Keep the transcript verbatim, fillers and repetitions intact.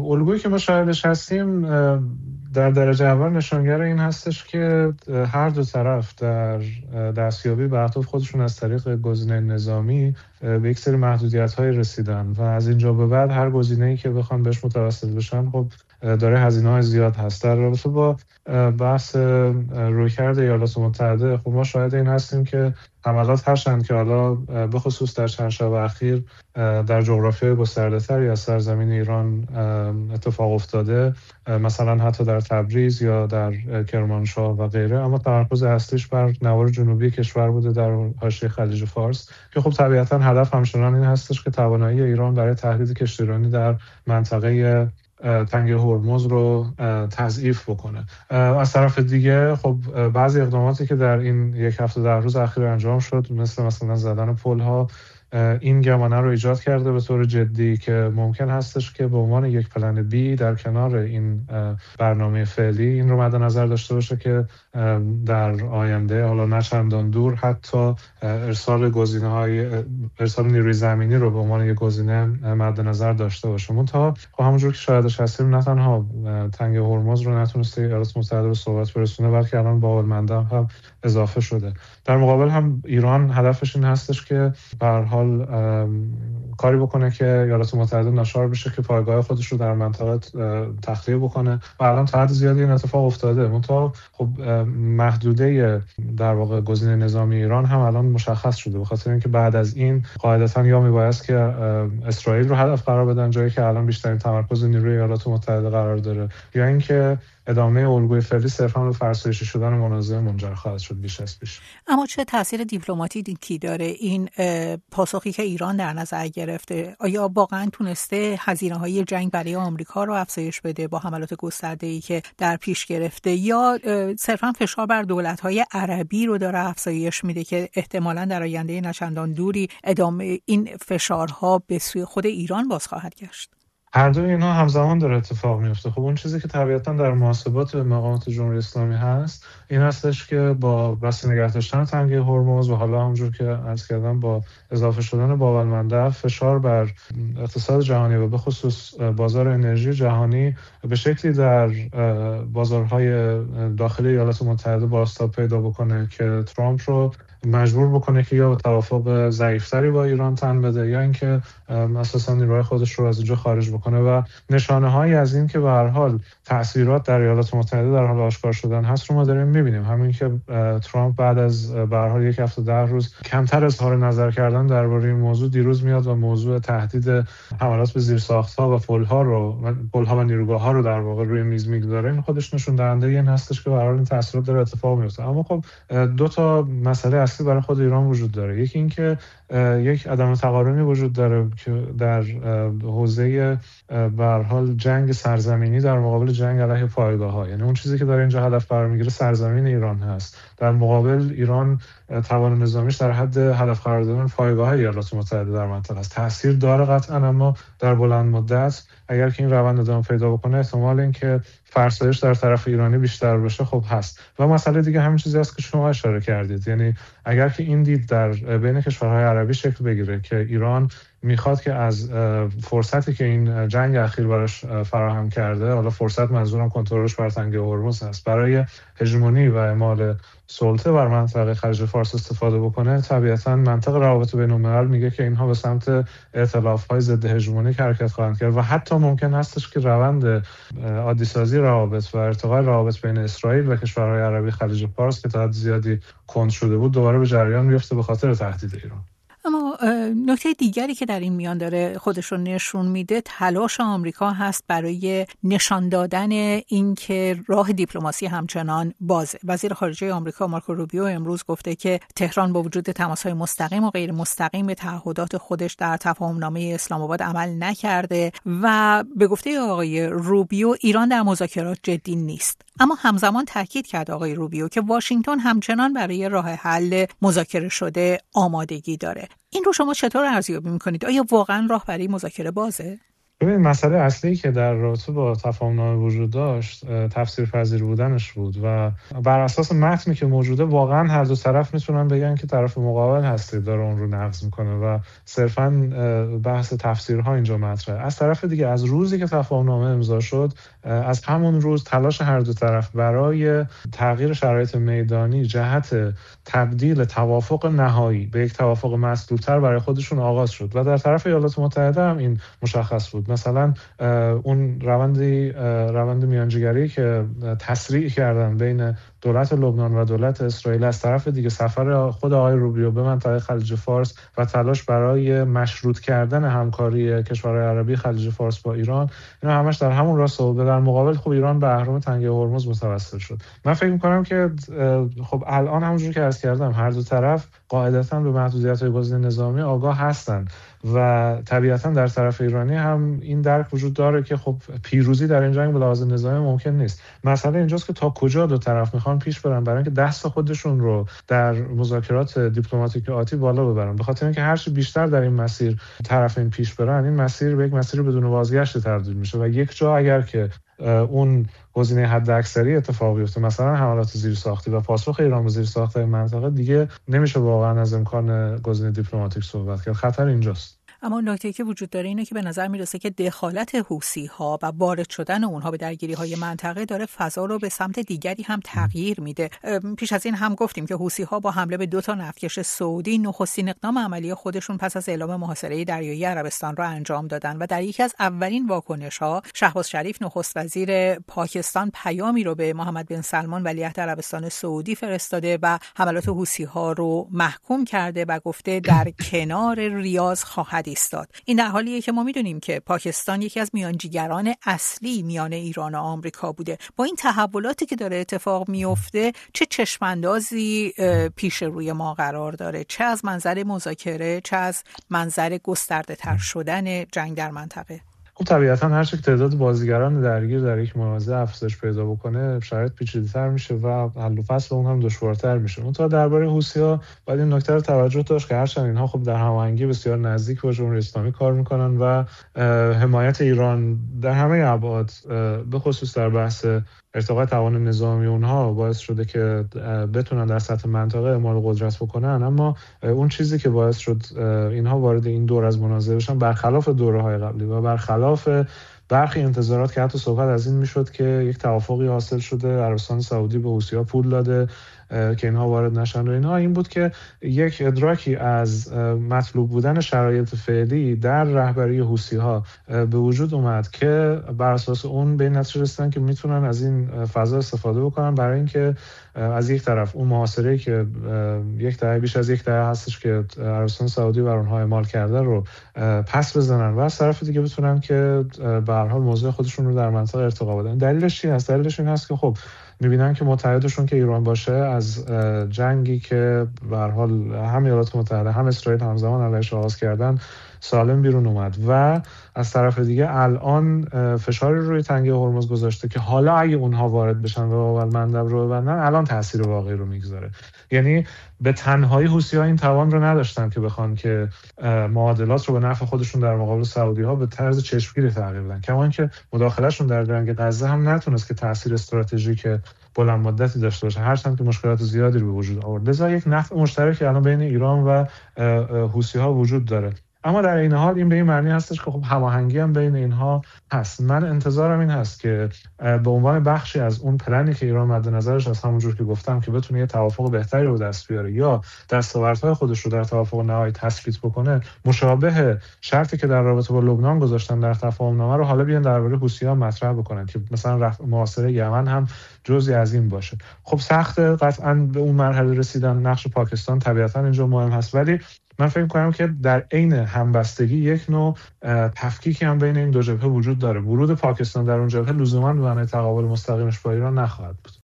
الگویی که ما شاهدش هستیم در درجه اول نشانگر این هستش که هر دو طرف در دستیابی به اهداف خودشون از طریق گزینه نظامی به یک سری محدودیت‌های رسیدن و از اینجا به بعد هر گزینه‌ای که بخوان بهش متوسل بشن خب داره هزینه‌های زیاد هست. در رابطه با بحث رویکرد ایالات متحده خب ما شاهد این هستیم که حملات هرچند که حالا به خصوص در چند شب اخیر در جغرافیای گسترده‌تری از سرزمین ایران اتفاق افتاده، مثلا حتی در تبریز یا در کرمانشاه و غیره، اما تمرکز اصلیش بر نوار جنوبی کشور بوده در حاشیه خلیج فارس که خب طبیعتاً هدف همچنان این هستش که توانایی ایران برای تهدید کشتیرانی در منطقه تنگه هرمز رو تضعیف بکنه. از طرف دیگه خب بعضی اقداماتی که در این یک هفته ده روز اخیر انجام شد، مثل مثلا زدن پل‌ها، این گمانه رو ایجاد کرده به طور جدی که ممکن هستش که به عنوان یک پلن بی در کنار این برنامه فعلی این رو مد نظر داشته باشه که در آینده حالا نه چندان دور حتی ارسال گزینه‌های ارسال نیروی زمینی رو به عنوان یک گزینه مد نظر داشته باشه. منتها خب همونجور که شاهدش هستیم نه تنها تنگه هرمز رو نتونسته ایالات متحده به ثبات برسونه، بلکه الان باب‌المندب هم اضافه شده. در مقابل هم ایران هدفش این هستش که به هر حال کاری بکنه که ایالات متحده ناچار بشه که پایگاه خودش رو در منطقه تخلیه بکنه و الان تعداد زیادی این اتفاق افتاده. منتها خب محدوده در واقع گزینه نظامی ایران هم الان مشخص شده، به خاطر اینکه بعد از این قاعدتاً یا میبایست که اسرائیل رو هدف قرار بدن، جایی که الان بیشترین تمرکز نیروی ایالات متحده قرار داره، یا اینکه ادامه الگوی فعلی صرفاً به فرسایشی شدن منازعه منجر خواهد شد بیش از پیش. اما چه تاثیر دیپلماتیکی داره این پاسخی که ایران در نظر گرفته؟ آیا واقعاً تونسته هزینه‌های جنگ برای آمریکا رو افزایش بده با حملات گسترده‌ای که در پیش گرفته، یا صرفاً فشار بر دولت‌های عربی رو داره افزایش میده که احتمالاً در آینده نچندان دوری ادامه این فشارها به سوی خود ایران باز خواهد گشت؟ هر دو اینها همزمان داره اتفاق میفته. خب اون چیزی که طبیعتاً در محاسبات مقامات جمهوری اسلامی هست این هستش که با بسته نگه داشتن تنگه هرمز و حالا همونجور که عرض کردم با اضافه شدن باب‌المندب فشار بر اقتصاد جهانی و به خصوص بازار انرژی جهانی به شکلی در بازارهای داخلی ایالات متحده بازتاب پیدا بکنه که ترامپ رو مجبور بکنه که یا به توافق ضعیف‌تری با ایران تن بده یا اینکه اساساً نیروهای خودش رو از اینجا خارج بکنه. و نشانه‌هایی از این که به هر حال تأثیرات در ایالات متحده در حال آشکار شدن هست رو ما داریم می‌بینیم. همین که ترامپ بعد از به هر حال یک هفته ده روز کمتر اظهار نظر کردن درباره این موضوع، دیروز میاد و موضوع تهدید حملات به زیرساخت‌ها و پل‌ها رو پل‌ها و نیروگاه‌ها رو در واقع روی میز میگذاره. این خودش نشون دهنده این هستش که به هر حال این تأثیرات داره اتفاق میفته. اما خب دو تا مسئله اصلی برای خود ایران وجود داره. یکی این که یک عدم تقارنی وجود داره که در حوزه به هر حال جنگ سرزمینی در مقابل جنگ علیه پایگاه‌ها، یعنی اون چیزی که داره اینجا هدف قرار میگیره سرزمین ایران هست، در مقابل ایران توان نظامیش در حد هدف قرار دادن پایگاه‌های ایالات متحده در منطقه است. تاثیر داره قطعاً، اما در بلند مدت اگر که این روند ادامه پیدا بکنه احتمال اینکه فرسایش در طرف ایرانی بیشتر بشه خب هست. و مسئله دیگه همین چیزی است که شما اشاره کردید، یعنی اگر که این دید در بین کشورهای عربی شکل بگیره که ایران میخواد که از فرصتی که این جنگ اخیر براش فراهم کرده، حالا فرصت منظورم کنترلش بر تنگه هرمز هست، برای هژمونی و اعمال سلطه بر منطقه خلیج فارس استفاده بکنه، طبیعتاً منطق روابط بین‌الملل میگه که اینها به سمت ائتلاف‌های ضد هژمونی حرکت خواهند کرد و حتی ممکن هستش که روند عادی‌سازی روابط و ارتقاء روابط بین اسرائیل و کشورهای عربی خلیج فارس که تا حد زیادی کند شده بود دوباره به جریان بیفته به خاطر تهدید ایران. اما نکته دیگری که در این میان داره خودش رو نشون میده تلاش آمریکا هست برای نشان دادن اینکه راه دیپلماسی همچنان بازه. وزیر خارجه آمریکا مارکو روبیو امروز گفته که تهران با وجود تماس‌های مستقیم و غیر مستقیم به تعهدات خودش در تفاهم‌نامه اسلام آباد عمل نکرده و به گفته آقای روبیو ایران در مذاکرات جدی نیست. اما همزمان تاکید کرد آقای روبیو که واشنگتن همچنان برای راه حل مذاکره شده آمادگی داره. این رو شما چطور ارزیابی می‌کنید؟ آیا واقعا راه برای مذاکره بازه؟ ببین مسئله اصلی که در رابطه با تفاهم‌نامه وجود داشت تفسیرپذیر بودنش بود و بر اساس متنی که موجوده واقعا هر دو طرف میتونن بگن که طرف مقابل هستی داره اون رو نقض میکنه و صرفا بحث تفسیرها اینجا مطرحه. از طرف دیگه از روزی که تفاهم‌نامه امضا شد، از همون روز تلاش هر دو طرف برای تغییر شرایط میدانی جهت تبدیل توافق نهایی به یک توافق مسدودتر برای خودشون آغاز شد و در طرف ایالات متحده هم این مشخص بود. مثلا اون روندی روند میانجیگری که تسریع کردن بین دولت لبنان و دولت اسرائیل، از طرف دیگه سفر خود آقای روبیو به منطقه خلیج فارس و تلاش برای مشروط کردن همکاری کشورهای عربی خلیج فارس با ایران، اینا همش در همون راستا بود. در مقابل خب ایران به اهرام تنگه هرمز متوسل شد. من فکر می‌کنم که خب الان همونجوری که عرض کردم هر دو طرف قاعدتاً به محدودیت‌های گزینه نظامی آگاه هستند و طبیعتاً در طرف ایرانی هم این درک وجود داره که خب پیروزی در این جنگ به لحاظ نظامی ممکن نیست. مسئله اینجاست که تا کجا دو طرف میخوان پیش برن برای اینکه دست خودشون رو در مذاکرات دیپلماتیک آتی بالا ببرن. به خاطر اینکه هر چی بیشتر در این مسیر طرفین پیش برن، این مسیر به یک مسیر بدون بازگشت تبدیل میشه و یک جا اگر که اون گزینه حداکثری اتفاق بیفته، مثلا حملات زیرساختی و پاسخ ایران به زیرساخت‌های منطقه، دیگه نمیشه واقعا از امکان گزینه دیپلماتیک صحبت کرد. خطر اینجاست. اما نکته‌ای که وجود داره اینه که به نظر میرسه که دخالت حوثی‌ها و وارد شدن اونها به درگیری‌های منطقه داره فضا رو به سمت دیگری هم تغییر میده. پیش از این هم گفتیم که حوثی‌ها با حمله به دو تا نفتکش سعودی نخستین اقدام عملی خودشون پس از اعلام محاصره دریایی عربستان را انجام دادن و در یکی از اولین واکنش‌ها شهباز شریف نخست وزیر پاکستان پیامی رو به محمد بن سلمان ولیعهد عربستان سعودی فرستاده و حملات حوثی‌ها رو محکوم کرده و گفته در کنار ریاض خواهد ایستاد. این در حالیه که ما میدونیم که پاکستان یکی از میانجیگران اصلی میان ایران و آمریکا بوده. با این تحولاتی که داره اتفاق میفته، چه چشماندازی پیش روی ما قرار داره، چه از منظر مذاکره، چه از منظر گسترده تر شدن جنگ در منطقه؟ خب طبیعتاً هر چه تعداد بازیگران درگیر در یک منازعه افزایش پیدا بکنه، شرایط پیچیده‌تر میشه و حل و فصل اون هم دشوارتر میشه. اون تا درباره حوثی‌ها باید این نکته رو توجه داشت که هرچند اینها خب در هماهنگی بسیار نزدیک با جمهوری اسلامی کار میکنن و حمایت ایران در همه ابعاد، به خصوص در بحث ارتقاء توان نظامی اونها، باعث شده که بتونن در سطح منطقه اعمال قدرت بکنن. اما اون چیزی که باعث شد اینها وارد این دور از منازعه بشن، برخلاف دوره‌های قبلی و برخلاف برخی انتظارات که حتی صحبت از این میشد که یک توافقی حاصل شده، عربستان سعودی به حوثی‌ها پول داده که اینها وارد نشن و اینها، این بود که یک ادراکی از مطلوب بودن شرایط فعلی در رهبری حوثی‌ها به وجود اومد که بر اساس اون به این نتیجه رسیدن که میتونن از این فضا استفاده بکنن برای اینکه از یک طرف اون محاصره‌ای که یک دهه بیش از یک دهه هستش که عربستان سعودی بر اونها اعمال کرده رو پس بزنن و از طرف دیگه بتونن که به هر حال موضع خودشون رو در منطقه ارتقا بدن. دلیلش چی هست؟ دلیلش این هست که خب می‌بینن که متحدشون که ایران باشه از جنگی که به هر حال هم ایالات متحده هم اسرائیل همزمان علیهش آغاز کردن سالم بیرون اومد و از طرف دیگه الان فشاری روی تنگه هرمز گذاشته که حالا اگه اونها وارد بشن و باب المندب رو ببندن، الان تاثیر واقعی رو میگذاره. یعنی به تنهایی حوثی‌ها این توان رو نداشتن که بخوان که معادلات رو به نفع خودشون در مقابل سعودی‌ها به طرز چشمگیری تغییر بدن، کما اینکه مداخلهشون در جنگ غزه هم نتونست که تاثیر استراتژیک بلند مدتی داشته باشه، هرچند که مشکلات زیادی رو به وجود آورد. لذا یک نفع مشترک الان بین ایران و حوثی‌ها وجود داره. اما در این حال این به این معنی هستش که خب هماهنگی هم بین اینها هست. من انتظارم این هست که به عنوان بخشی از اون پلنی که ایران مد نظرش از همونجور که گفتم که بتونه یه توافق بهتری رو دست بیاره یا دستاوردهای خودش رو در توافق نهایی تثبیت بکنه، مشابه شرطی که در رابطه با لبنان گذاشتن در تفاهم نامه رو حالا بیان درباره حوثی‌ها مطرح بکنن که مثلا محاصره یمن هم جزئی از این باشه. خب سخت قطعاً به اون مرحله رسیدن، نقش پاکستان طبیعتاً اینجا مهم هست، ولی من فکر می‌کنم که در عین همبستگی یک نوع تفکیکی هم بین این دو جبهه وجود داره. ورود پاکستان در اون جبهه لزوماً به معنای تقابل مستقیمش با ایران نخواهد بود.